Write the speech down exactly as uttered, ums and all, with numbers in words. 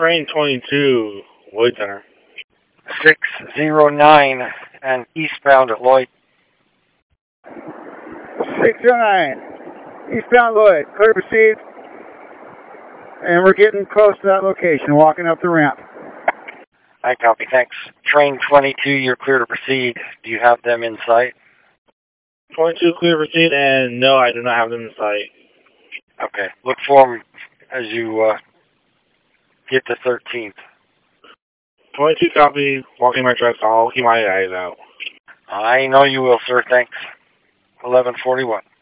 train twenty-two, Lloyd Center. six zero nine and eastbound at Lloyd. six zero nine, eastbound Lloyd, clear to proceed. And we're getting close to that location, walking up the ramp. I copy, thanks. Train twenty-two, you're clear to proceed. Do you have them in sight? twenty-two, clear to proceed, and no, I do not have them in sight. Okay, look for them as you uh, get to thirteenth. twenty-two, copy, walking my tracks, I'll keep my eyes out. I know you will, sir, thanks. eleven forty-one.